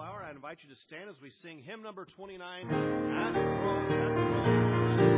hour. I invite you to stand as we sing hymn number 29, At the Throne, At the Throne.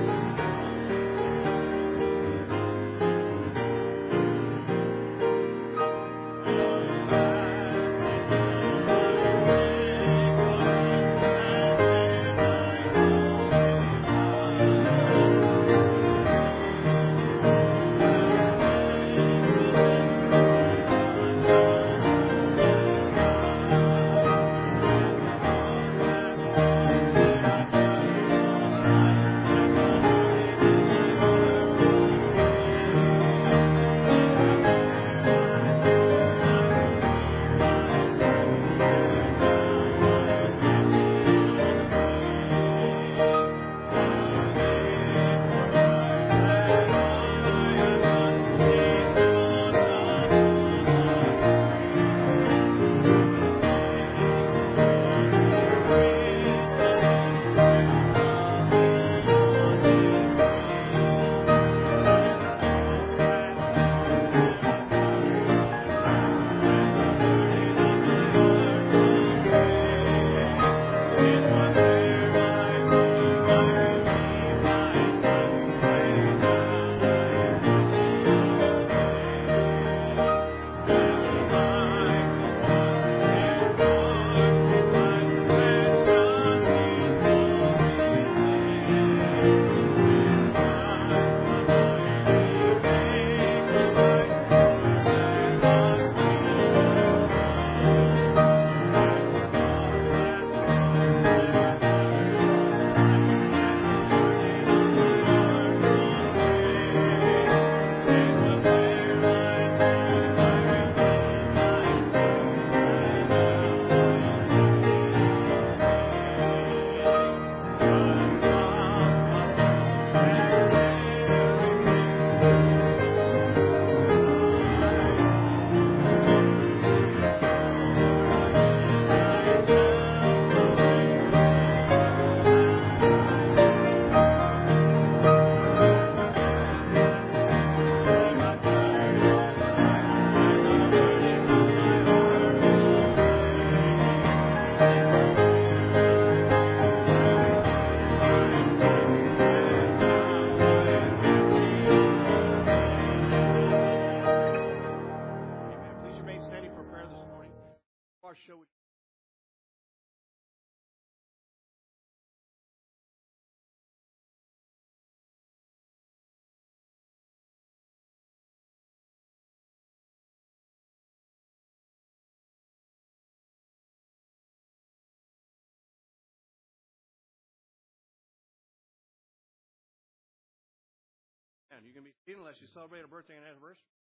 You can be seated unless you celebrate a birthday and anniversary.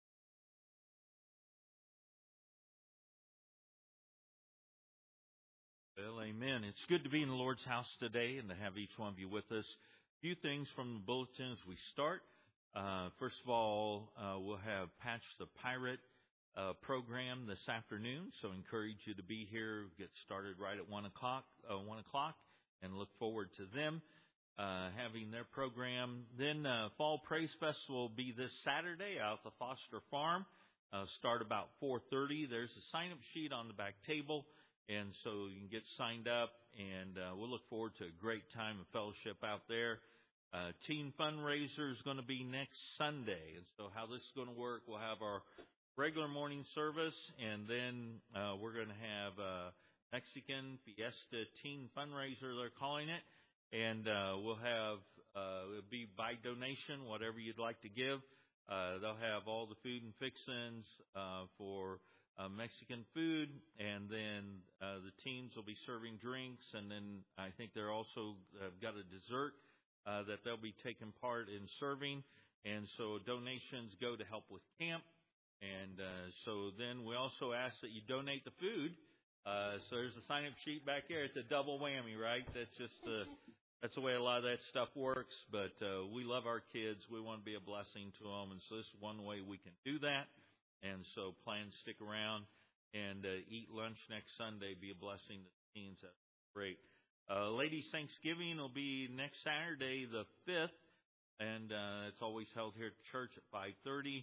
Well, amen. It's good to be in the Lord's house today and to have each one of you with us. A few things from the bulletin as we start. First of all, we'll have Patch the Pirate program this afternoon, so encourage you to be here. Get started right at 1 o'clock, and look forward to them having their program. Then Fall Praise Festival will be this Saturday out at the Foster Farm. Start about 4:30. There's a sign-up sheet on the back table. And so you can get signed up, and we'll look forward to a great time of fellowship out there. Teen fundraiser is going to be next Sunday. And so how this is going to work, we'll have our regular morning service, and then we're going to have a Mexican Fiesta Teen Fundraiser, they're calling it. And we'll have, it'll be by donation, whatever you'd like to give. They'll have all the food and fixings for Mexican food, and then the teens will be serving drinks, and then I think they're also got a dessert that they'll be taking part in serving, and so donations go to help with camp, and so then we also ask that you donate the food. So there's a sign-up sheet back there. It's a double whammy, right? That's just that's the way a lot of that stuff works, but we love our kids. We want to be a blessing to them, and so this is one way we can do that. And so plan to stick around and eat lunch next Sunday, be a blessing to the teens. That's great. Ladies' Thanksgiving will be next Saturday, the 5th, and it's always held here at church at 5:30.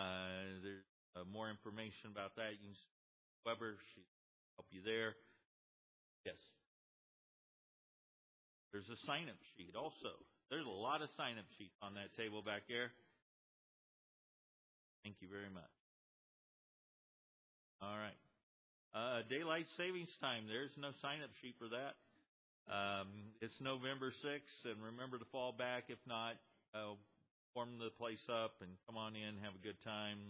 There's more information about that. You can see Weber, she'll help you there. Yes. There's a sign-up sheet also. There's a lot of sign-up sheets on that table back there. Thank you very much. All right. Daylight savings time. There's no sign-up sheet for that. It's November 6th, and remember to fall back. If not, warm the place up and come on in, have a good time.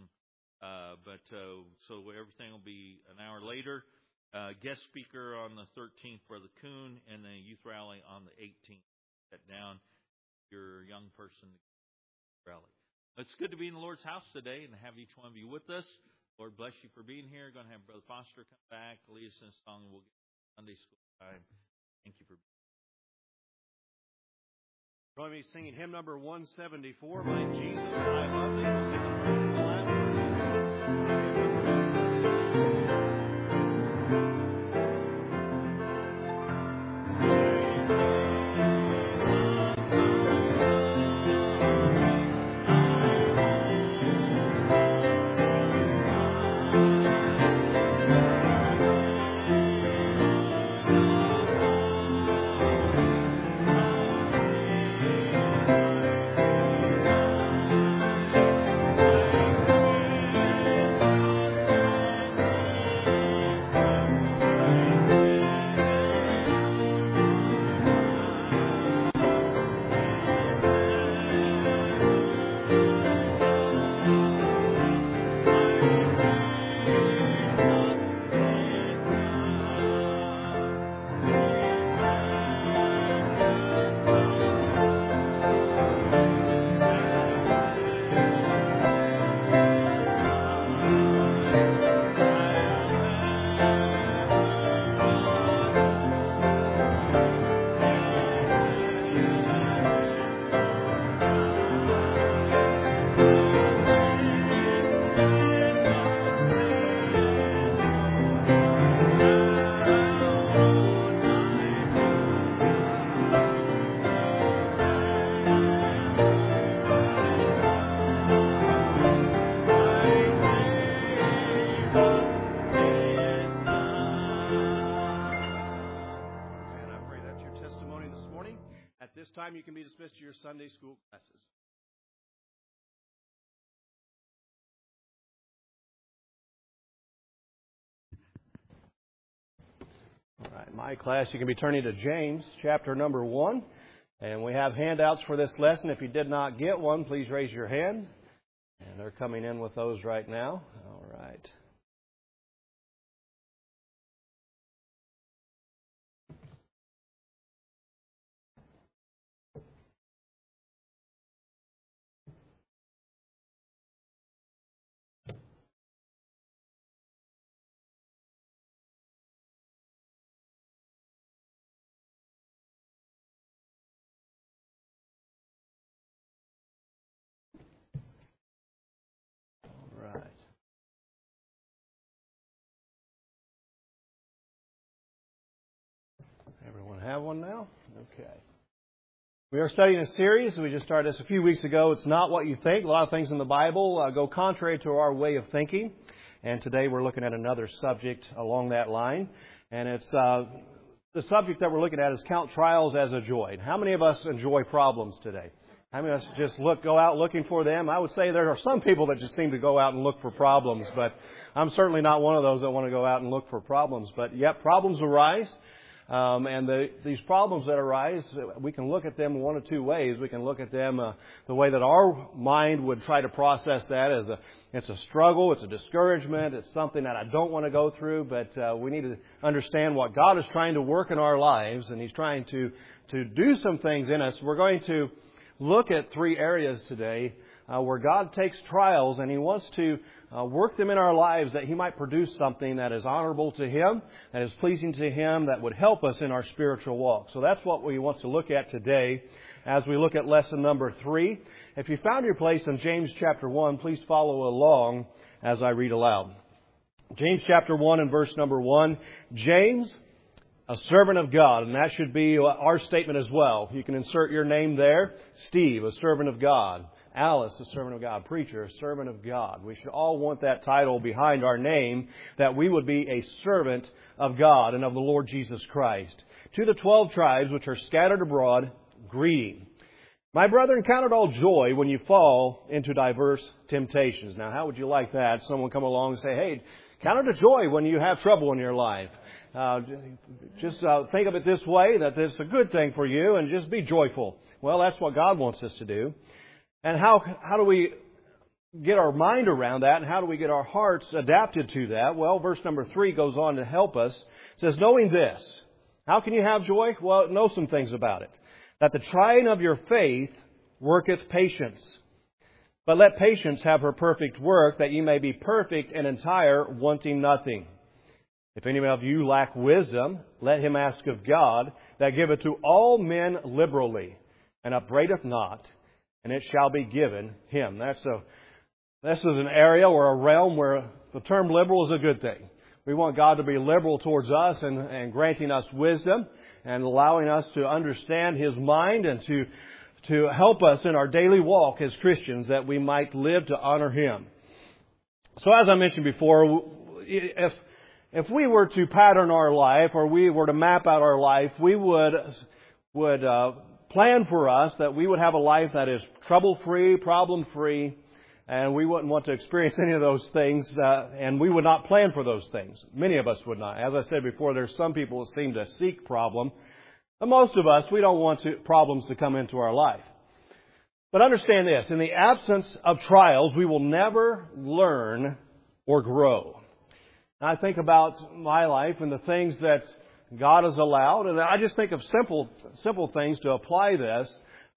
So everything will be an hour later. Guest speaker on the 13th, Brother Kuhn, and the youth rally on the 18th. Set down your young person rally. It's good to be in the Lord's house today and have each one of you with us. Lord bless you for being here. Going to have Brother Foster come back, lead us in a song, and we'll get Sunday school time. Thank you for being here. Join me singing hymn number 174, My Jesus, I Love Thee. We'll sing the first and the last time, you can be dismissed to your Sunday school classes. All right, my class, you can be turning to James, chapter number 1. And we have handouts for this lesson. If you did not get one, please raise your hand. And they're coming in with those right now. All right. Right. Everyone have one now? Okay. We are studying a series. We just started this a few weeks ago. It's Not What You Think. A lot of things in the Bible go contrary to our way of thinking. And today we're looking at another subject along that line. And it's the subject that we're looking at is Count Trials as a Joy. How many of us enjoy problems today? How many of us just go out looking for them? I would say there are some people that just seem to go out and look for problems, but I'm certainly not one of those that want to go out and look for problems. But yet, problems arise, and these problems that arise, we can look at them one of two ways. We can look at them the way that our mind would try to process that as it's a struggle, it's a discouragement, it's something that I don't want to go through, but we need to understand what God is trying to work in our lives, and He's trying to do some things in us. We're going to look at 3 areas today where God takes trials and He wants to work them in our lives that He might produce something that is honorable to Him, that is pleasing to Him, that would help us in our spiritual walk. So that's what we want to look at today as we look at lesson number 3. If you found your place in James chapter 1, please follow along as I read aloud. James chapter 1 and verse number 1. James, a servant of God, and that should be our statement as well. You can insert your name there. Steve, a servant of God. Alice, a servant of God. Preacher, a servant of God. We should all want that title behind our name, that we would be a servant of God and of the Lord Jesus Christ. To the 12 tribes which are scattered abroad, greeting. My brethren, count it all joy when you fall into diverse temptations. Now, how would you like that? Someone come along and say, hey, count it a joy when you have trouble in your life. Just think of it this way, that it's a good thing for you, and just be joyful. Well, that's what God wants us to do. And how do we get our mind around that, and how do we get our hearts adapted to that? Well, verse number 3 goes on to help us. It says, knowing this. How can you have joy? Well, know some things about it. That the trying of your faith worketh patience. But let patience have her perfect work, that ye may be perfect and entire, wanting nothing. If any of you lack wisdom, let him ask of God, that giveth to all men liberally, and upbraideth not, and it shall be given him. This is an area or a realm where the term liberal is a good thing. We want God to be liberal towards us and granting us wisdom and allowing us to understand His mind and to help us in our daily walk as Christians, that we might live to honor Him. So as I mentioned before, if we were to pattern our life, or we were to map out our life, we would plan for us that we would have a life that is trouble-free, problem-free, and we wouldn't want to experience any of those things, and we would not plan for those things. Many of us would not. As I said before, there's some people that seem to seek problem. But most of us, we don't want problems to come into our life. But understand this, in the absence of trials, we will never learn or grow. And I think about my life and the things that God has allowed, and I just think of simple things to apply this.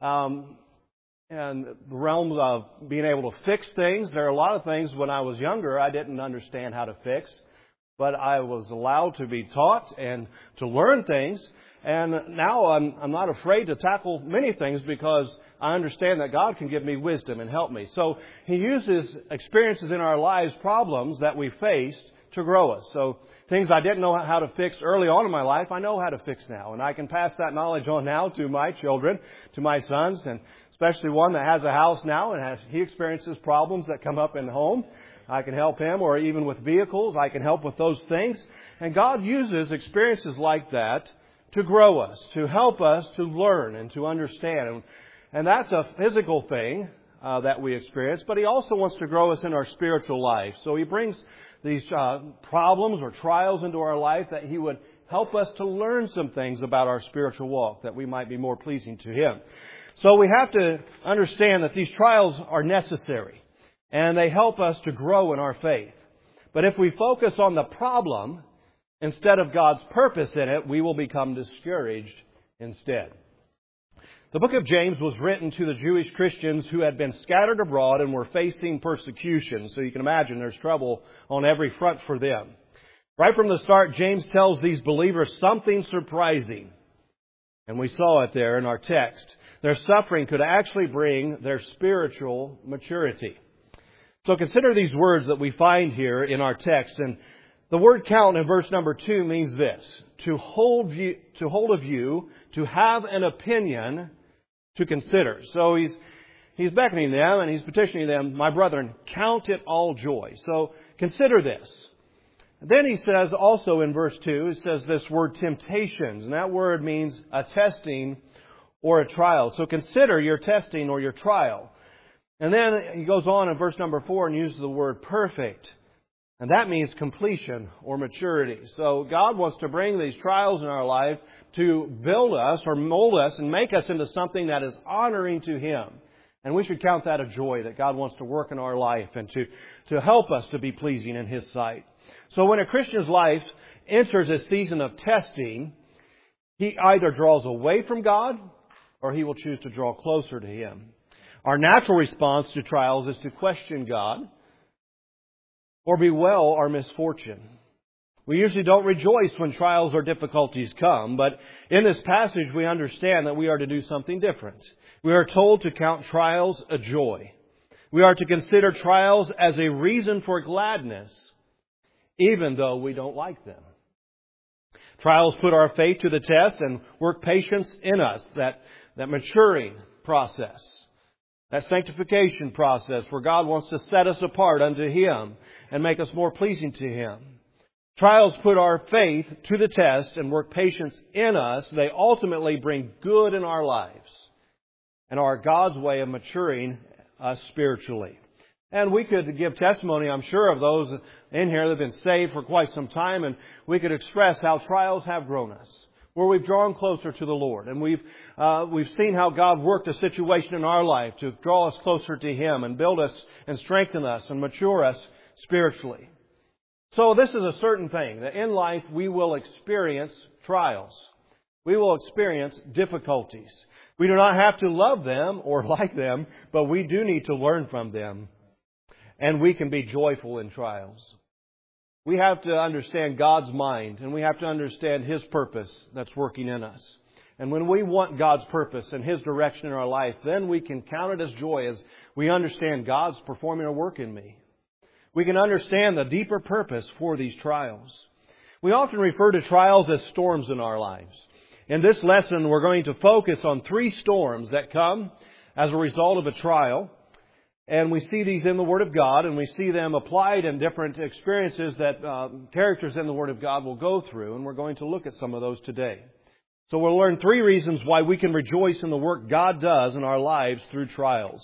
And the realm of being able to fix things. There are a lot of things when I was younger I didn't understand how to fix, but I was allowed to be taught and to learn things. And now I'm not afraid to tackle many things because I understand that God can give me wisdom and help me. So He uses experiences in our lives, problems that we faced, to grow us. So things I didn't know how to fix early on in my life, I know how to fix now. And I can pass that knowledge on now to my children, to my sons, and especially one that has a house now and he experiences problems that come up in the home. I can help him, or even with vehicles, I can help with those things. And God uses experiences like that to grow us, to help us to learn and to understand. And that's a physical thing that we experience, but He also wants to grow us in our spiritual life. So He brings these problems or trials into our life that He would help us to learn some things about our spiritual walk, that we might be more pleasing to Him. So we have to understand that these trials are necessary, and they help us to grow in our faith. But if we focus on the problem instead of God's purpose in it, we will become discouraged instead. The book of James was written to the Jewish Christians who had been scattered abroad and were facing persecution. So you can imagine there's trouble on every front for them. Right from the start, James tells these believers something surprising. And we saw it there in our text. Their suffering could actually bring their spiritual maturity. So consider these words that we find here in our text. And the word count in verse number 2 means this: to hold of you, to have an opinion, to consider. So he's beckoning them and he's petitioning them, my brethren, count it all joy. So consider this. Then he says also in verse 2, it says this word temptations. And that word means a testing or a trial. So consider your testing or your trial. And then he goes on in verse number 4 and uses the word perfect. And that means completion or maturity. So God wants to bring these trials in our life to build us or mold us and make us into something that is honoring to Him. And we should count that a joy that God wants to work in our life and to help us to be pleasing in His sight. So when a Christian's life enters a season of testing, he either draws away from God or he will choose to draw closer to Him. Our natural response to trials is to question God or bewail our misfortune. We usually don't rejoice when trials or difficulties come, but in this passage we understand that we are to do something different. We are told to count trials a joy. We are to consider trials as a reason for gladness, even though we don't like them. Trials put our faith to the test and work patience in us, that maturing process. That sanctification process where God wants to set us apart unto Him and make us more pleasing to Him. Trials put our faith to the test and work patience in us. They ultimately bring good in our lives and are God's way of maturing us spiritually. And we could give testimony, I'm sure, of those in here that have been saved for quite some time, and we could express how trials have grown us, where we've drawn closer to the Lord. And we've seen how God worked a situation in our life to draw us closer to Him and build us and strengthen us and mature us spiritually. So this is a certain thing, that in life we will experience trials. We will experience difficulties. We do not have to love them or like them, but we do need to learn from them. And we can be joyful in trials. We have to understand God's mind, and we have to understand His purpose that's working in us. And when we want God's purpose and His direction in our life, then we can count it as joy as we understand God's performing a work in me. We can understand the deeper purpose for these trials. We often refer to trials as storms in our lives. In this lesson, we're going to focus on 3 storms that come as a result of a trial. And we see these in the Word of God, and we see them applied in different experiences that characters in the Word of God will go through. And we're going to look at some of those today. So we'll learn 3 reasons why we can rejoice in the work God does in our lives through trials.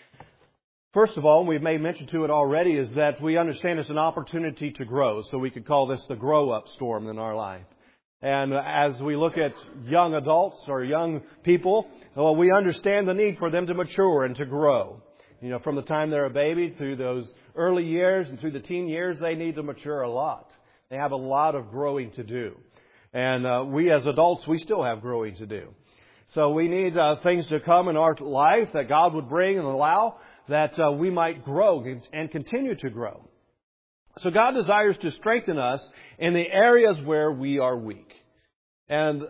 First of all, we may mention to it already, is that we understand it's an opportunity to grow. So we could call this the grow-up storm in our life. And as we look at young adults or young people, well, we understand the need for them to mature and to grow. You know, from the time they're a baby through those early years and through the teen years, they need to mature a lot. They have a lot of growing to do. And we as adults, we still have growing to do. So we need things to come in our life that God would bring and allow that we might grow and continue to grow. So God desires to strengthen us in the areas where we are weak. And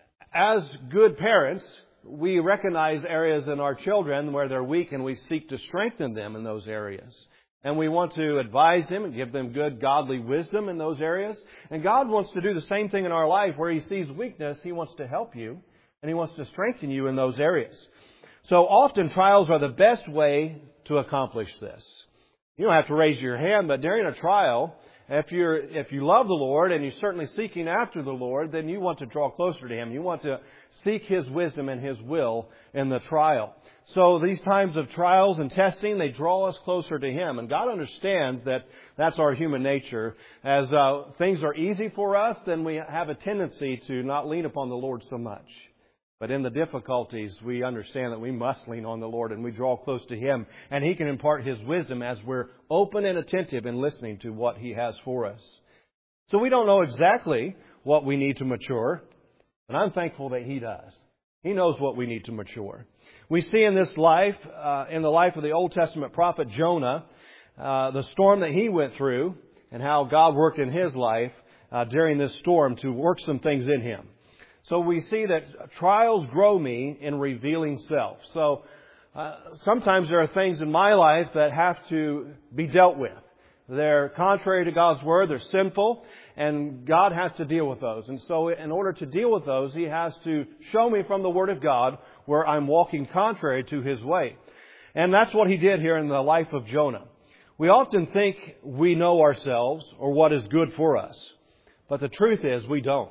as good parents, we recognize areas in our children where they're weak, and we seek to strengthen them in those areas. And we want to advise them and give them good godly wisdom in those areas. And God wants to do the same thing in our life. Where He sees weakness, He wants to help you, and He wants to strengthen you in those areas. So often trials are the best way to accomplish this. You don't have to raise your hand, but during a trial, if you love the Lord and you're certainly seeking after the Lord, then you want to draw closer to Him. You want to seek His wisdom and His will in the trial. So these times of trials and testing, they draw us closer to Him. And God understands that that's our human nature. As things are easy for us, then we have a tendency to not lean upon the Lord so much. But in the difficulties, we understand that we must lean on the Lord, and we draw close to Him. And He can impart His wisdom as we're open and attentive in listening to what He has for us. So we don't know exactly what we need to mature, but I'm thankful that He does. He knows what we need to mature. We see in this life, in the life of the Old Testament prophet Jonah, the storm that he went through and how God worked in his life during this storm to work some things in him. So we see that trials grow me in revealing self. So sometimes there are things in my life that have to be dealt with. They're contrary to God's Word. They're sinful. And God has to deal with those. And so in order to deal with those, He has to show me from the Word of God where I'm walking contrary to His way. And that's what He did here in the life of Jonah. We often think we know ourselves or what is good for us. But the truth is we don't.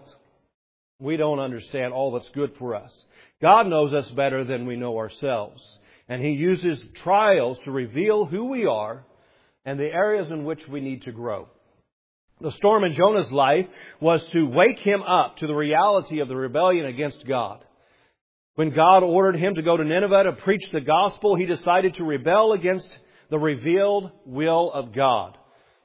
We don't understand all that's good for us. God knows us better than we know ourselves. And He uses trials to reveal who we are and the areas in which we need to grow. The storm in Jonah's life was to wake him up to the reality of the rebellion against God. When God ordered him to go to Nineveh to preach the gospel, he decided to rebel against the revealed will of God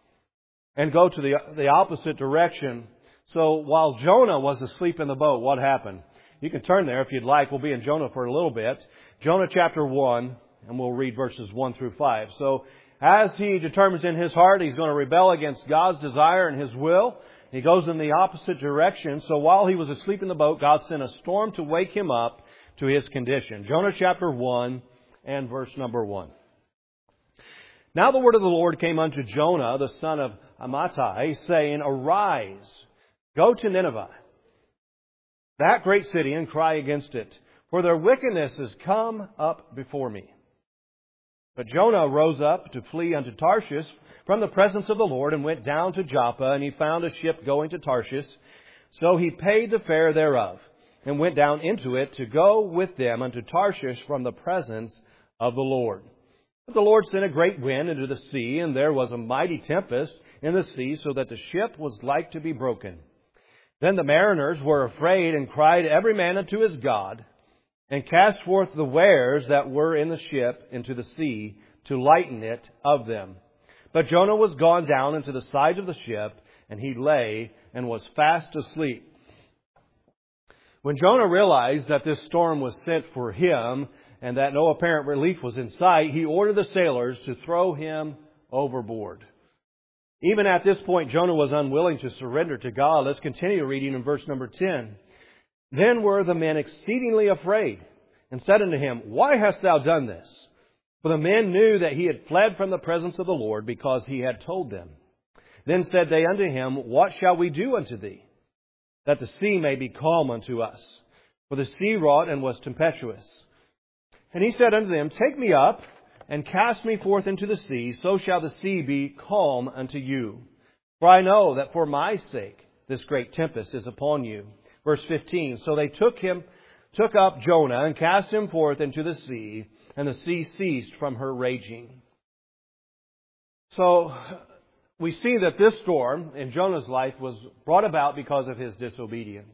and go to the opposite direction. So while Jonah was asleep in the boat, what happened? You can turn there if you'd like. We'll be in Jonah for a little bit. Jonah chapter 1, and we'll read verses 1 through 5. So as he determines in his heart he's going to rebel against God's desire and His will, he goes in the opposite direction. So while he was asleep in the boat, God sent a storm to wake him up to his condition. Jonah chapter 1 and verse number 1. Now the word of the Lord came unto Jonah, the son of Amittai, saying, Arise, go to Nineveh, that great city, and cry against it, for their wickedness is come up before me. But Jonah rose up to flee unto Tarshish from the presence of the Lord, and went down to Joppa, and he found a ship going to Tarshish. So he paid the fare thereof, and went down into it to go with them unto Tarshish from the presence of the Lord. But the Lord sent a great wind into the sea, and there was a mighty tempest in the sea, so that the ship was like to be broken. Then the mariners were afraid, and cried every man unto his God, and cast forth the wares that were in the ship into the sea, to lighten it of them. But Jonah was gone down into the side of the ship, and he lay and was fast asleep. When Jonah realized that this storm was sent for him, and that no apparent relief was in sight, he ordered the sailors to throw him overboard. Even at this point, Jonah was unwilling to surrender to God. Let's continue reading in verse number 10. Then were the men exceedingly afraid, and said unto him, Why hast thou done this? For the men knew that he had fled from the presence of the Lord, because he had told them. Then said they unto him, What shall we do unto thee, that the sea may be calm unto us? For the sea wrought and was tempestuous. And he said unto them, Take me up, and cast me forth into the sea, so shall the sea be calm unto you. For I know that for my sake this great tempest is upon you. Verse 15, So they took up Jonah, and cast him forth into the sea, and the sea ceased from her raging. So we see that this storm in Jonah's life was brought about because of his disobedience.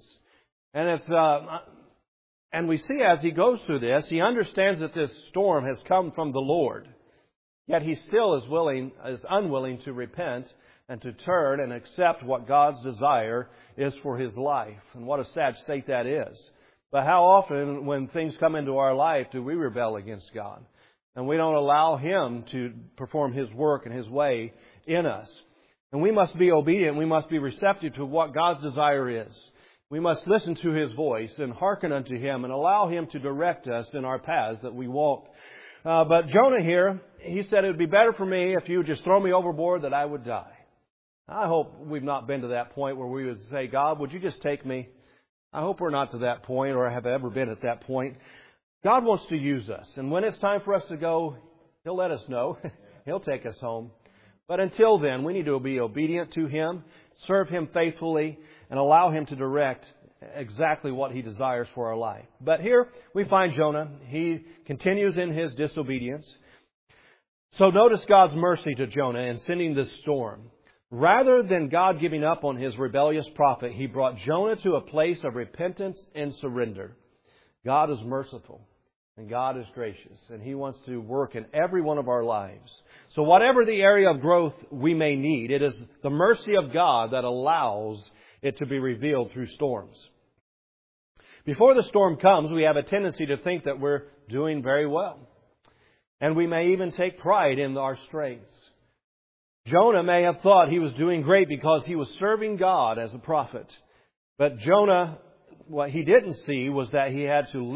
And we see as he goes through this, he understands that this storm has come from the Lord. Yet he still is unwilling to repent and to turn and accept what God's desire is for his life. And what a sad state that is. But how often when things come into our life do we rebel against God? And we don't allow Him to perform His work and His way in us. And we must be obedient. We must be receptive to what God's desire is. We must listen to His voice and hearken unto Him and allow Him to direct us in our paths that we walk. But Jonah here, he said, it would be better for me if you would just throw me overboard that I would die. I hope we've not been to that point where we would say, God, would you just take me? I hope we're not to that point or have ever been at that point. God wants to use us. And when it's time for us to go, He'll let us know. He'll take us home. But until then, we need to be obedient to Him, serve Him faithfully, and allow Him to direct exactly what He desires for our life. But here we find Jonah. He continues in his disobedience. So notice God's mercy to Jonah in sending this storm. Rather than God giving up on His rebellious prophet, He brought Jonah to a place of repentance and surrender. God is merciful and God is gracious, and He wants to work in every one of our lives. So whatever the area of growth we may need, it is the mercy of God that allows it to be revealed through storms. Before the storm comes, we have a tendency to think that we're doing very well. And we may even take pride in our strengths. Jonah may have thought he was doing great because he was serving God as a prophet. But Jonah, what he didn't see was that he had a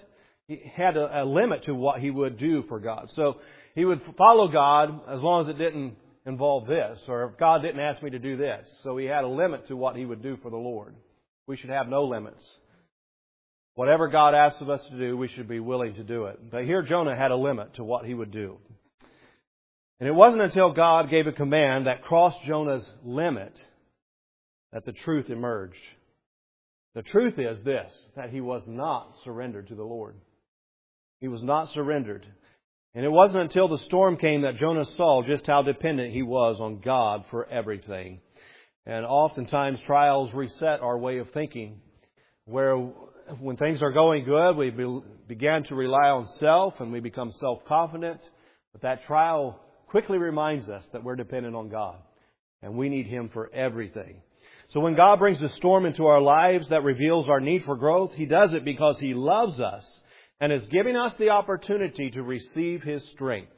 limit to what he would do for God. So he would follow God as long as it didn't involve this, or if God didn't ask me to do this. So he had a limit to what he would do for the Lord. We should have no limits. Whatever God asks of us to do, we should be willing to do it. But here Jonah had a limit to what he would do. And it wasn't until God gave a command that crossed Jonah's limit that the truth emerged. The truth is this, that he was not surrendered to the Lord. He was not surrendered. And it wasn't until the storm came that Jonah saw just how dependent he was on God for everything. And oftentimes trials reset our way of thinking, where when things are going good, we began to rely on self and we become self-confident. But that trial quickly reminds us that we're dependent on God and we need Him for everything. So when God brings a storm into our lives that reveals our need for growth, He does it because He loves us and is giving us the opportunity to receive His strength.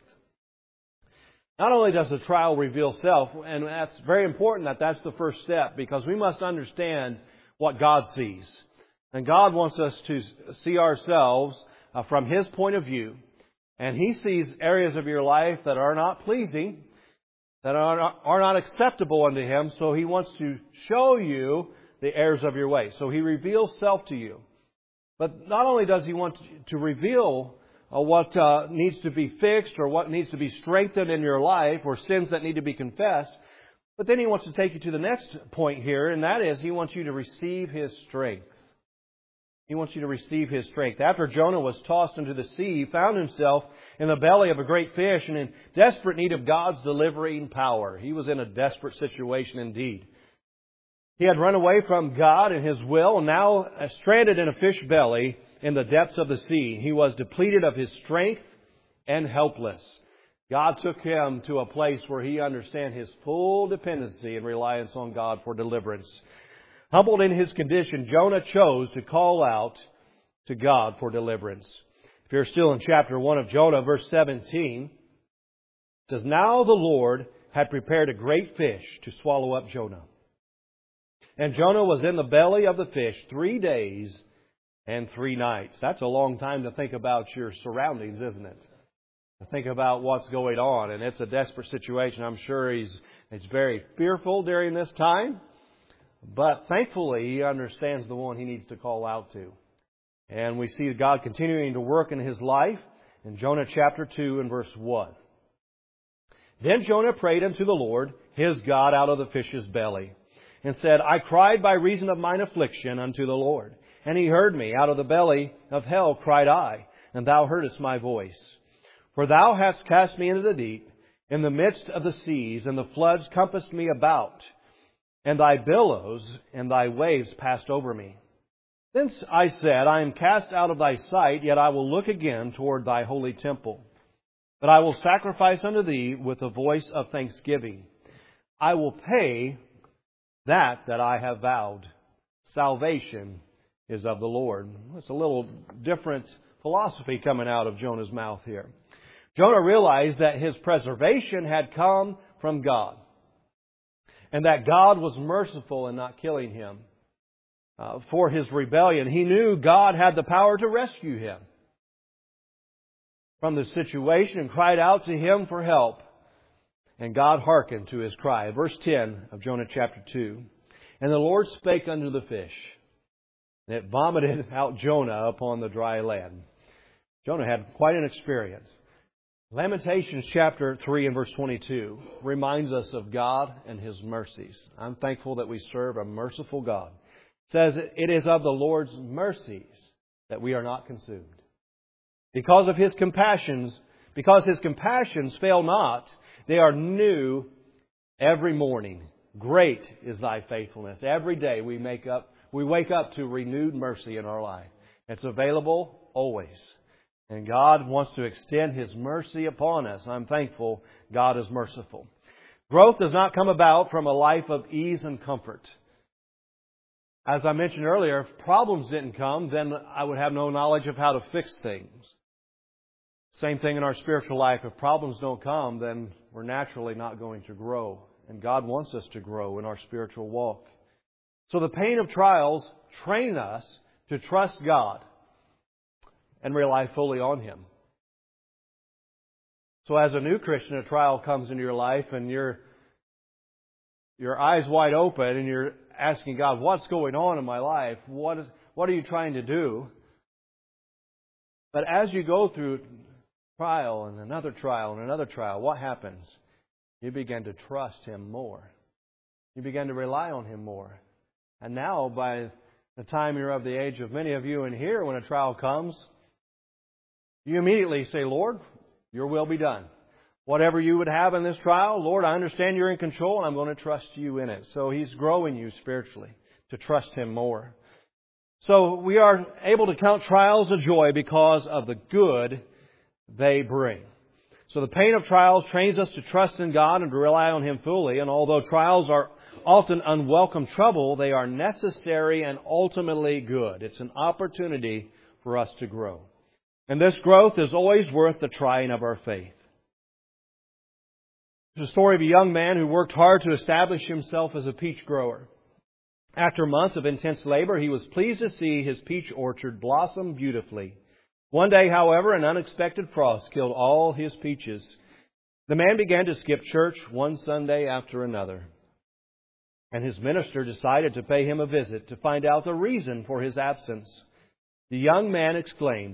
Not only does the trial reveal self, and that's very important that that's the first step, because we must understand what God sees. And God wants us to see ourselves from His point of view. And He sees areas of your life that are not pleasing, that are not acceptable unto Him. So He wants to show you the errors of your way. So He reveals self to you. But not only does He want to reveal what needs to be fixed or what needs to be strengthened in your life or sins that need to be confessed. But then He wants to take you to the next point here, and that is He wants you to receive His strength. He wants you to receive His strength. After Jonah was tossed into the sea, he found himself in the belly of a great fish and in desperate need of God's delivering power. He was in a desperate situation indeed. He had run away from God and His will, and now stranded in a fish belly in the depths of the sea. He was depleted of his strength and helpless. God took him to a place where he understood his full dependency and reliance on God for deliverance. Humbled in his condition, Jonah chose to call out to God for deliverance. If you're still in chapter 1 of Jonah, verse 17, it says, "Now the Lord had prepared a great fish to swallow up Jonah. And Jonah was in the belly of the fish 3 days and 3 nights." That's a long time to think about your surroundings, isn't it? To think about what's going on. And it's a desperate situation. I'm sure he's very fearful during this time. But thankfully, he understands the one he needs to call out to. And we see God continuing to work in his life in Jonah chapter 2 and verse 1. "Then Jonah prayed unto the Lord, his God, out of the fish's belly, and said, I cried by reason of mine affliction unto the Lord. And He heard me. Out of the belly of hell cried I, and Thou heardest my voice. For Thou hast cast me into the deep, in the midst of the seas, and the floods compassed me about. And Thy billows and Thy waves passed over me. Then I said, I am cast out of Thy sight, yet I will look again toward Thy holy temple. But I will sacrifice unto Thee with a voice of thanksgiving. I will pay that I have vowed. Salvation is of the Lord." It's a little different philosophy coming out of Jonah's mouth here. Jonah realized that his preservation had come from God, and that God was merciful in not killing him for his rebellion. He knew God had the power to rescue him from the situation and cried out to Him for help. And God hearkened to his cry. Verse 10 of Jonah chapter 2. "And the Lord spake unto the fish, and it vomited out Jonah upon the dry land." Jonah had quite an experience. Lamentations chapter 3 and verse 22 reminds us of God and His mercies. I'm thankful that we serve a merciful God. It says, "It is of the Lord's mercies that we are not consumed. Because His compassions fail not, they are new every morning. Great is Thy faithfulness." Every day we wake up to renewed mercy in our life. It's available always. And God wants to extend His mercy upon us. I'm thankful God is merciful. Growth does not come about from a life of ease and comfort. As I mentioned earlier, if problems didn't come, then I would have no knowledge of how to fix things. Same thing in our spiritual life. If problems don't come, then we're naturally not going to grow. And God wants us to grow in our spiritual walk. So the pain of trials train us to trust God and rely fully on Him. So as a new Christian, a trial comes into your life and your eyes wide open and you're asking God, what's going on in my life? What are you trying to do? But as you go through trial and another trial and another trial, what happens? You begin to trust Him more. You begin to rely on Him more. And now, by the time you're of the age of many of you in here, when a trial comes, you immediately say, Lord, Your will be done. Whatever You would have in this trial, Lord, I understand You're in control and I'm going to trust You in it. So He's growing you spiritually to trust Him more. So we are able to count trials a joy because of the good they bring. So the pain of trials trains us to trust in God and to rely on Him fully. And although trials are often unwelcome trouble, they are necessary and ultimately good. It's an opportunity for us to grow. And this growth is always worth the trying of our faith. There's a story of a young man who worked hard to establish himself as a peach grower. After months of intense labor, he was pleased to see his peach orchard blossom beautifully. One day, however, an unexpected frost killed all his peaches. The man began to skip church one Sunday after another. And his minister decided to pay him a visit to find out the reason for his absence. The young man exclaimed,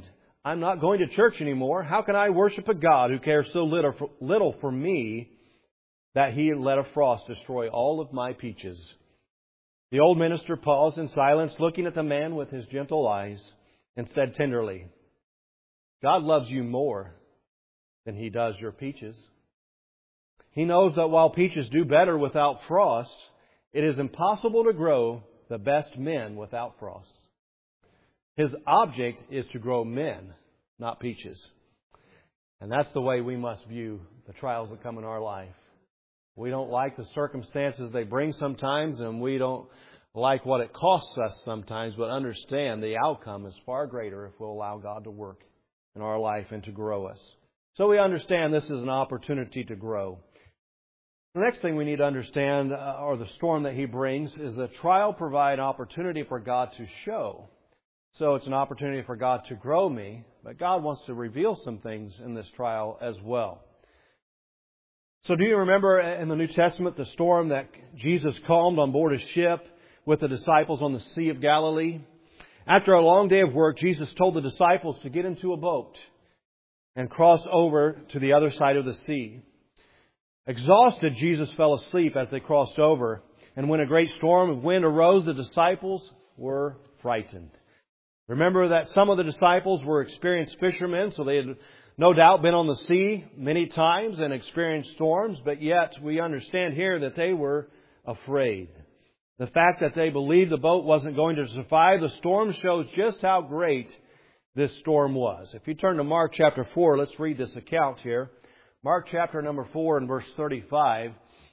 I'm not going to church anymore. How can I worship a God who cares so little for me that He let a frost destroy all of my peaches? The old minister paused in silence, looking at the man with his gentle eyes, and said tenderly, God loves you more than He does your peaches. He knows that while peaches do better without frost, it is impossible to grow the best men without frost. His object is to grow men, not peaches. And that's the way we must view the trials that come in our life. We don't like the circumstances they bring sometimes, and we don't like what it costs us sometimes, but understand the outcome is far greater if we'll allow God to work in our life and to grow us. So we understand this is an opportunity to grow. The next thing we need to understand, or the storm that He brings, is that trial provides opportunity for God to show. So it's an opportunity for God to grow me, but God wants to reveal some things in this trial as well. So do you remember in the New Testament the storm that Jesus calmed on board a ship with the disciples on the Sea of Galilee? After a long day of work, Jesus told the disciples to get into a boat and cross over to the other side of the sea. Exhausted, Jesus fell asleep as they crossed over, and when a great storm of wind arose, the disciples were frightened. Remember that some of the disciples were experienced fishermen, so they had no doubt been on the sea many times and experienced storms, but yet we understand here that they were afraid. The fact that they believed the boat wasn't going to survive the storm shows just how great this storm was. If you turn to Mark chapter 4, let's read this account here. Mark chapter number 4 and verse 35.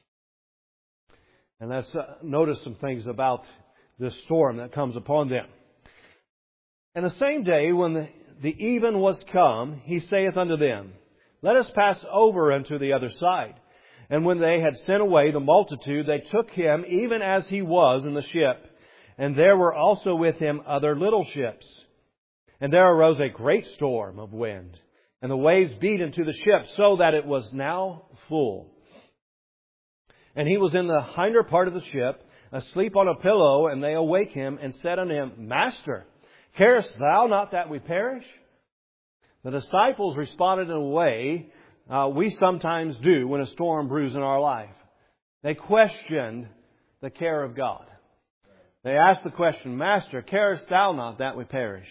And let's notice some things about this storm that comes upon them. And the same day, when the even was come, He saith unto them, Let us pass over unto the other side. And when they had sent away the multitude, they took Him even as He was in the ship. And there were also with Him other little ships. And there arose a great storm of wind, and the waves beat into the ship, so that it was now full. And He was in the hinder part of the ship, asleep on a pillow, and they awake Him, and said unto Him, Master, carest Thou not that we perish? The disciples responded in a way we sometimes do when a storm brews in our life. They questioned the care of God. They asked the question, Master, carest Thou not that we perish?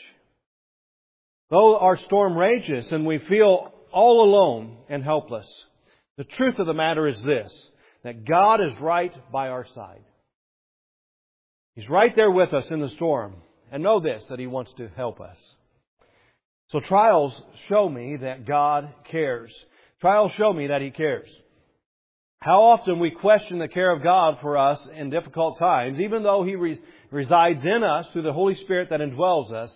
Though our storm rages and we feel all alone and helpless, the truth of the matter is this, that God is right by our side. He's right there with us in the storm. And know this, that He wants to help us. So trials show me that God cares. Trials show me that He cares. How often we question the care of God for us in difficult times, even though He resides in us through the Holy Spirit that indwells us,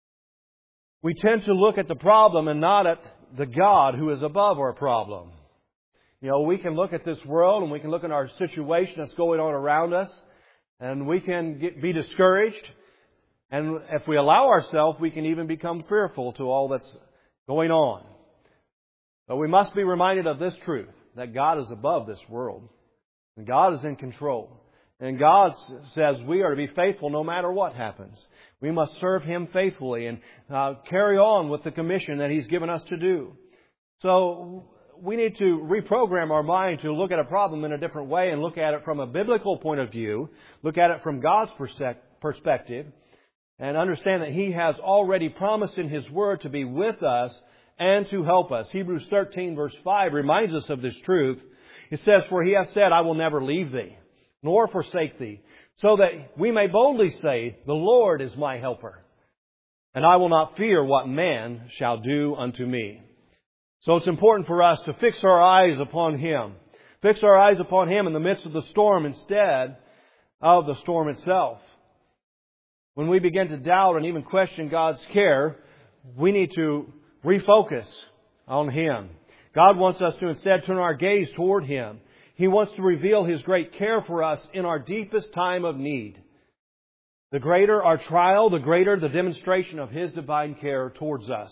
we tend to look at the problem and not at the God who is above our problem. You know, we can look at this world and we can look at our situation that's going on around us, and we can be discouraged. And if we allow ourselves, we can even become fearful to all that's going on. But we must be reminded of this truth, that God is above this world. And God is in control. And God says we are to be faithful no matter what happens. We must serve Him faithfully and carry on with the commission that He's given us to do. So we need to reprogram our mind to look at a problem in a different way and look at it from a biblical point of view, look at it from God's perspective, and understand that He has already promised in His Word to be with us and to help us. Hebrews 13 verse 5 reminds us of this truth. It says, For He hath said, I will never leave thee, nor forsake thee, so that we may boldly say, The Lord is my helper, and I will not fear what man shall do unto me. So it's important for us to fix our eyes upon Him. Fix our eyes upon Him in the midst of the storm instead of the storm itself. When we begin to doubt and even question God's care, we need to refocus on Him. God wants us to instead turn our gaze toward Him. He wants to reveal His great care for us in our deepest time of need. The greater our trial, the greater the demonstration of His divine care towards us.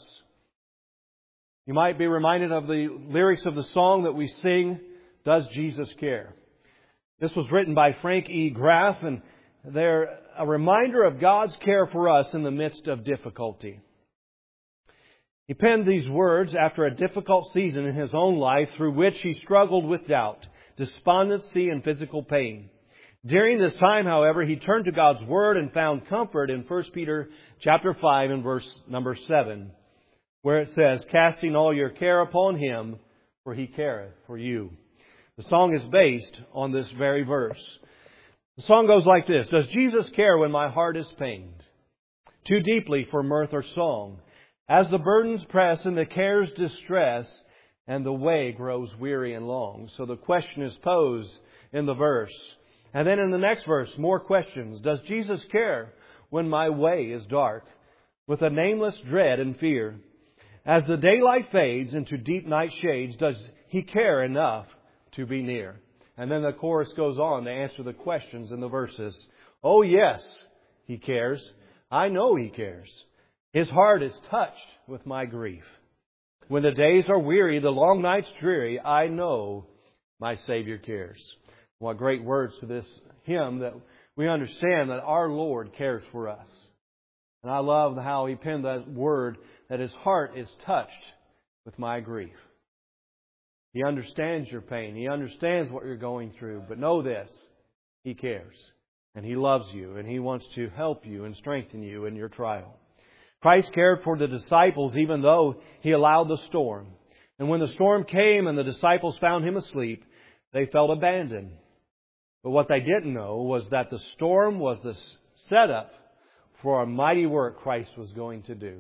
You might be reminded of the lyrics of the song that we sing, Does Jesus Care? This was written by Frank E. Graff, and they're a reminder of God's care for us in the midst of difficulty. He penned these words after a difficult season in his own life through which he struggled with doubt, despondency, and physical pain. During this time, however, he turned to God's Word and found comfort in 1 Peter chapter 5 and verse number 7, where it says, "Casting all your care upon Him, for He careth for you." The song is based on this very verse. The song goes like this: "Does Jesus care when my heart is pained? Too deeply for mirth or song, as the burdens press and the cares distress, and the way grows weary and long." So the question is posed in the verse. And then in the next verse, more questions. Does Jesus care when my way is dark, with a nameless dread and fear? As the daylight fades into deep night shades, does He care enough to be near? And then the chorus goes on to answer the questions in the verses. Oh yes, He cares. I know He cares. His heart is touched with my grief. When the days are weary, the long nights dreary, I know my Savior cares. What great words to this hymn, that we understand that our Lord cares for us. And I love how he penned that word, that His heart is touched with my grief. He understands your pain. He understands what you're going through. But know this, He cares. And He loves you. And He wants to help you and strengthen you in your trial. Christ cared for the disciples even though He allowed the storm. And when the storm came and the disciples found Him asleep, they felt abandoned. But what they didn't know was that the storm was the setup for a mighty work Christ was going to do.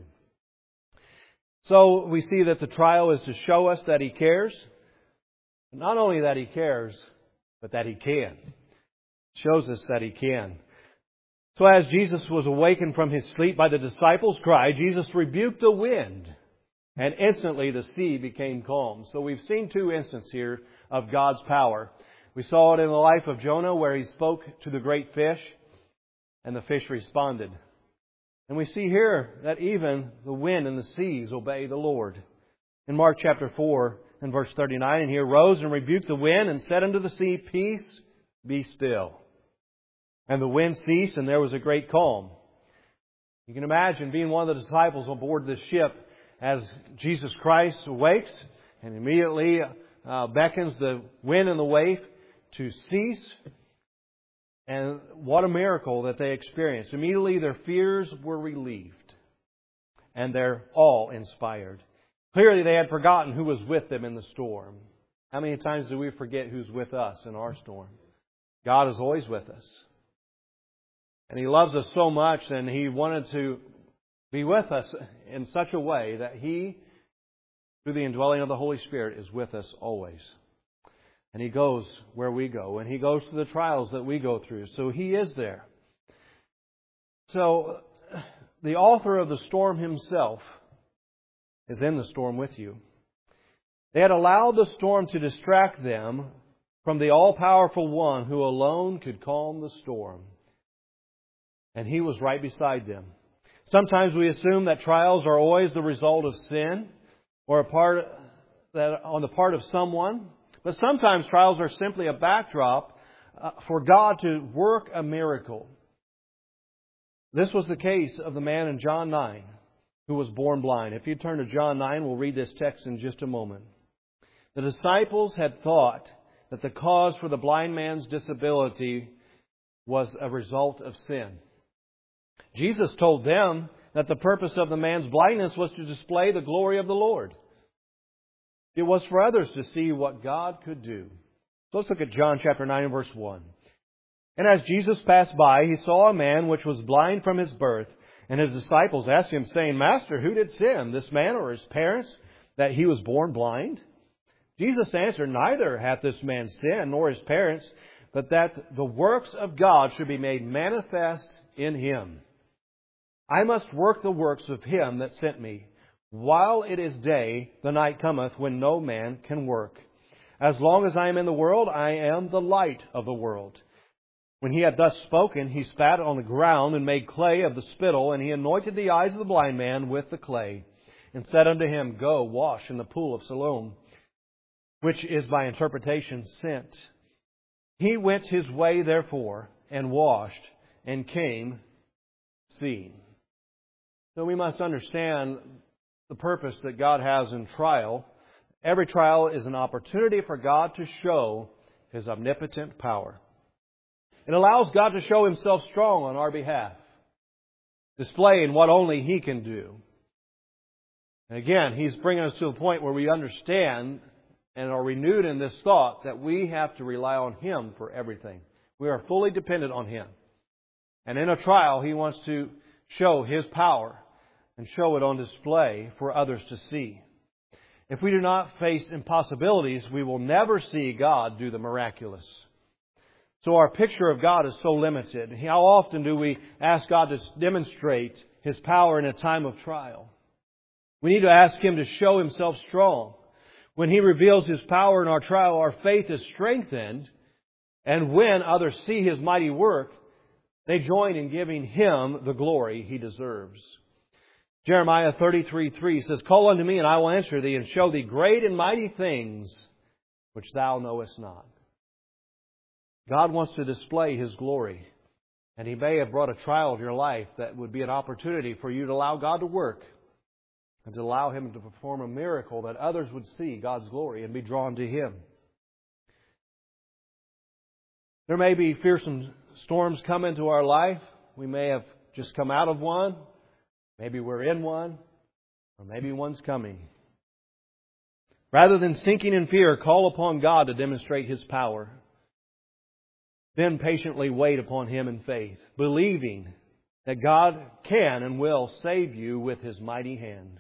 So we see that the trial is to show us that He cares. Not only that He cares, but that He can. It shows us that He can. So as Jesus was awakened from His sleep by the disciples' cry, Jesus rebuked the wind, and instantly the sea became calm. So we've seen two instances here of God's power. We saw it in the life of Jonah, where he spoke to the great fish, and the fish responded. And we see here that even the wind and the seas obey the Lord. In Mark chapter 4 and verse 39, "And He arose and rebuked the wind and said unto the sea, Peace, be still. And the wind ceased, and there was a great calm." You can imagine being one of the disciples on board this ship as Jesus Christ awakes and immediately beckons the wind and the wave to cease. And what a miracle that they experienced. Immediately their fears were relieved and their awe inspired. Clearly they had forgotten who was with them in the storm. How many times do we forget who's with us in our storm? God is always with us. And He loves us so much, and He wanted to be with us in such a way that He, through the indwelling of the Holy Spirit, is with us always. And He goes where we go, and He goes through the trials that we go through. So He is there. So the author of the storm Himself is in the storm with you. They had allowed the storm to distract them from the all-powerful One who alone could calm the storm. And He was right beside them. Sometimes we assume that trials are always the result of sin or on the part of someone. But sometimes trials are simply a backdrop for God to work a miracle. This was the case of the man in John 9 who was born blind. If you turn to John 9, we'll read this text in just a moment. The disciples had thought that the cause for the blind man's disability was a result of sin. Jesus told them that the purpose of the man's blindness was to display the glory of the Lord. It was for others to see what God could do. So let's look at John chapter 9 and verse 1. "And as Jesus passed by, He saw a man which was blind from his birth. And His disciples asked Him, saying, Master, who did sin, this man or his parents, that he was born blind? Jesus answered, Neither hath this man sinned, nor his parents, but that the works of God should be made manifest in him. I must work the works of Him that sent me. While it is day, the night cometh when no man can work. As long as I am in the world, I am the light of the world. When He had thus spoken, He spat on the ground and made clay of the spittle, and He anointed the eyes of the blind man with the clay, and said unto him, Go, wash in the pool of Siloam, which is by interpretation sent. He went his way, therefore, and washed, and came seeing." So we must understand the purpose that God has in trial. Every trial is an opportunity for God to show His omnipotent power. It allows God to show Himself strong on our behalf, displaying what only He can do. And again, He's bringing us to a point where we understand and are renewed in this thought that we have to rely on Him for everything. We are fully dependent on Him. And in a trial, He wants to show His power and show it on display for others to see. If we do not face impossibilities, we will never see God do the miraculous. So our picture of God is so limited. How often do we ask God to demonstrate His power in a time of trial? We need to ask Him to show Himself strong. When He reveals His power in our trial, our faith is strengthened. And when others see His mighty work, they join in giving Him the glory He deserves. Jeremiah 33:3 says, "Call unto me, and I will answer thee, and show thee great and mighty things which thou knowest not." God wants to display His glory. And He may have brought a trial of your life that would be an opportunity for you to allow God to work and to allow Him to perform a miracle that others would see God's glory and be drawn to Him. There may be fearsome storms come into our life. We may have just come out of one. Maybe we're in one. Or maybe one's coming. Rather than sinking in fear, call upon God to demonstrate His power. Then patiently wait upon Him in faith, believing that God can and will save you with His mighty hand.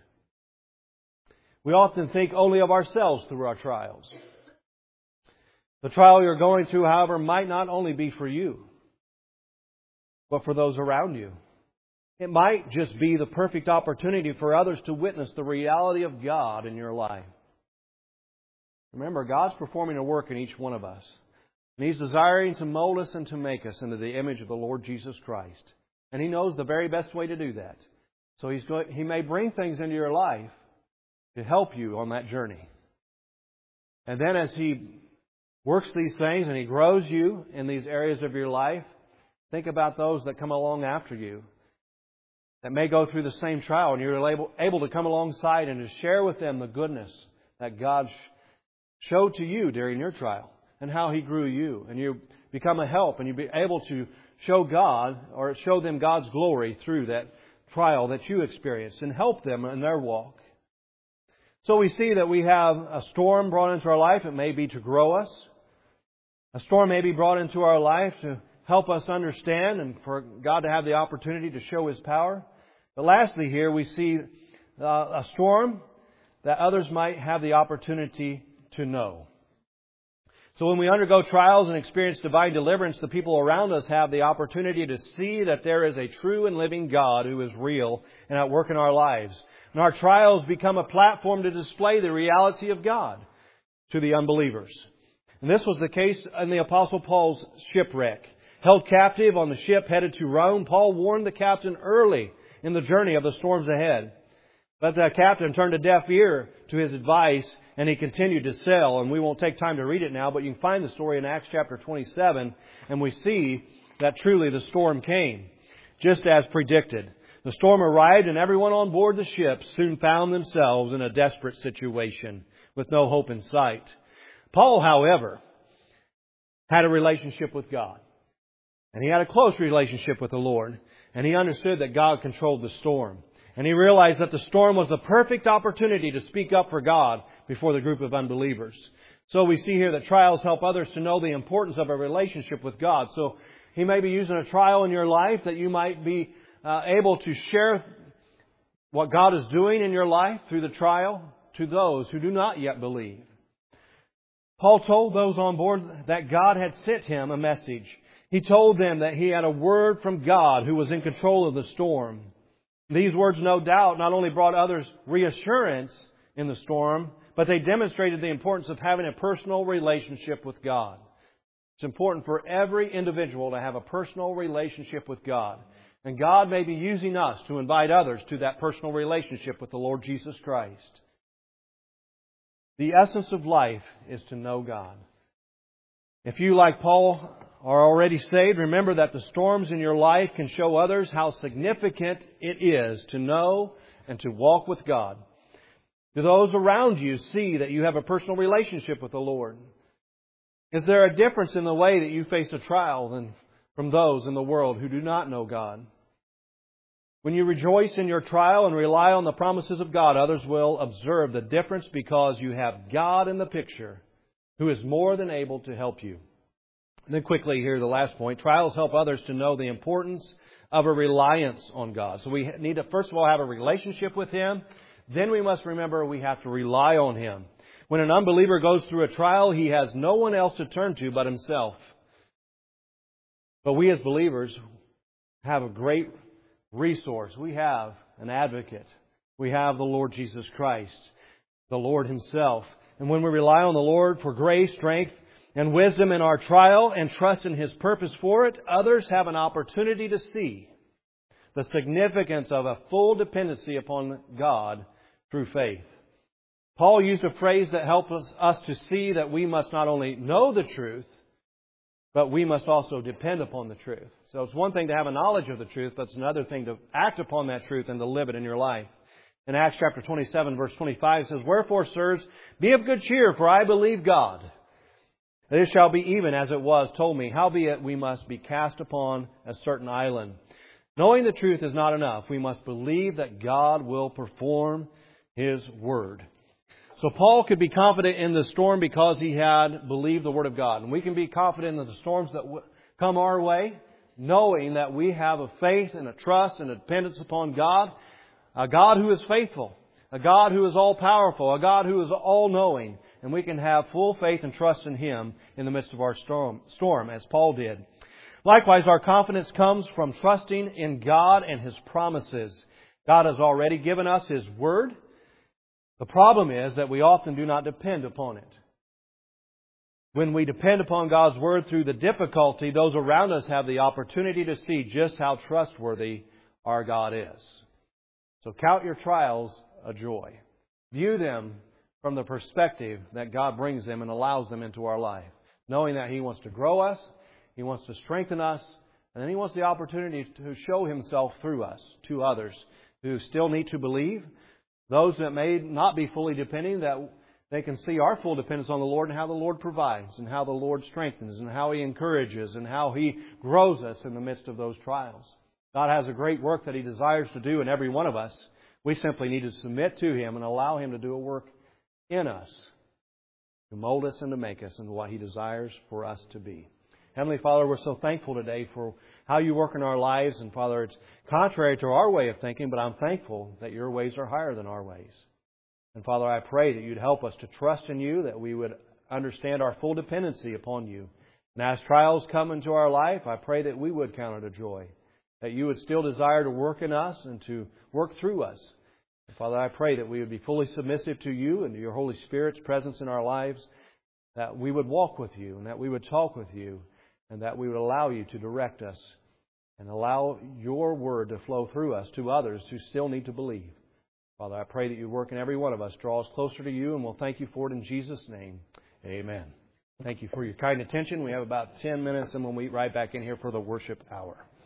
We often think only of ourselves through our trials. The trial you're going through, however, might not only be for you, but for those around you. It might just be the perfect opportunity for others to witness the reality of God in your life. Remember, God's performing a work in each one of us. And He's desiring to mold us and to make us into the image of the Lord Jesus Christ. And He knows the very best way to do that. So He may bring things into your life to help you on that journey. And then as He works these things and He grows you in these areas of your life, think about those that come along after you that may go through the same trial, and you're able to come alongside and to share with them the goodness that God showed to you during your trial and how He grew you. And you become a help, and you be able to show God or show them God's glory through that trial that you experienced and help them in their walk. So we see that we have a storm brought into our life. It may be to grow us. A storm may be brought into our life to help us understand and for God to have the opportunity to show His power. But lastly here we see a storm that others might have the opportunity to know. So when we undergo trials and experience divine deliverance, the people around us have the opportunity to see that there is a true and living God who is real and at work in our lives. And our trials become a platform to display the reality of God to the unbelievers. And this was the case in the Apostle Paul's shipwreck. Held captive on the ship headed to Rome, Paul warned the captain early in the journey of the storms ahead. But the captain turned a deaf ear to his advice, and he continued to sail. And we won't take time to read it now, but you can find the story in Acts chapter 27, and we see that truly the storm came, just as predicted. The storm arrived, and everyone on board the ship soon found themselves in a desperate situation with no hope in sight. Paul, however, had a relationship with God. And he had a close relationship with the Lord. And he understood that God controlled the storm. And he realized that the storm was the perfect opportunity to speak up for God before the group of unbelievers. So we see here that trials help others to know the importance of a relationship with God. So He may be using a trial in your life that you might be able to share what God is doing in your life through the trial to those who do not yet believe. Paul told those on board that God had sent him a message. He told them that he had a word from God who was in control of the storm. These words, no doubt, not only brought others reassurance in the storm, but they demonstrated the importance of having a personal relationship with God. It's important for every individual to have a personal relationship with God. And God may be using us to invite others to that personal relationship with the Lord Jesus Christ. The essence of life is to know God. If you, like Paul, are already saved, remember that the storms in your life can show others how significant it is to know and to walk with God. Do those around you see that you have a personal relationship with the Lord? Is there a difference in the way that you face a trial than from those in the world who do not know God? When you rejoice in your trial and rely on the promises of God, others will observe the difference because you have God in the picture who is more than able to help you. And then quickly here, the last point. Trials help others to know the importance of a reliance on God. So we need to first of all have a relationship with Him. Then we must remember we have to rely on Him. When an unbeliever goes through a trial, he has no one else to turn to but himself. But we as believers have a great resource. We have an advocate. We have the Lord Jesus Christ, the Lord Himself. And when we rely on the Lord for grace, strength, and wisdom in our trial and trust in His purpose for it, others have an opportunity to see the significance of a full dependency upon God through faith. Paul used a phrase that helps us to see that we must not only know the truth, but we must also depend upon the truth. So it's one thing to have a knowledge of the truth, but it's another thing to act upon that truth and to live it in your life. In Acts chapter 27, verse 25, it says, "Wherefore, sirs, be of good cheer, for I believe God. It shall be even as it was told me. Howbeit we must be cast upon a certain island. Knowing the truth is not enough. We must believe that God will perform His word." So Paul could be confident in the storm because he had believed the Word of God. And we can be confident in the storms that come our way, knowing that we have a faith and a trust and a dependence upon God, a God who is faithful, a God who is all-powerful, a God who is all-knowing. And we can have full faith and trust in Him in the midst of our storm, as Paul did. Likewise, our confidence comes from trusting in God and His promises. God has already given us His Word. The problem is that we often do not depend upon it. When we depend upon God's Word through the difficulty, those around us have the opportunity to see just how trustworthy our God is. So count your trials a joy. View them from the perspective that God brings them and allows them into our life. Knowing that He wants to grow us, He wants to strengthen us, and then He wants the opportunity to show Himself through us to others who still need to believe. Those that may not be fully depending, that they can see our full dependence on the Lord and how the Lord provides and how the Lord strengthens and how He encourages and how He grows us in the midst of those trials. God has a great work that He desires to do in every one of us. We simply need to submit to Him and allow Him to do a work in us, to mold us and to make us into what He desires for us to be. Heavenly Father, we're so thankful today for how You work in our lives. And Father, it's contrary to our way of thinking, but I'm thankful that Your ways are higher than our ways. And Father, I pray that You'd help us to trust in You, that we would understand our full dependency upon You. And as trials come into our life, I pray that we would count it a joy, that You would still desire to work in us and to work through us. And Father, I pray that we would be fully submissive to You and to Your Holy Spirit's presence in our lives, that we would walk with You and that we would talk with You, and that we would allow You to direct us and allow Your Word to flow through us to others who still need to believe. Father, I pray that You work in every one of us, draw us closer to You, and we'll thank You for it in Jesus' name. Amen. Thank you for your kind attention. We have about 10 minutes, and we'll meet right back in here for the worship hour.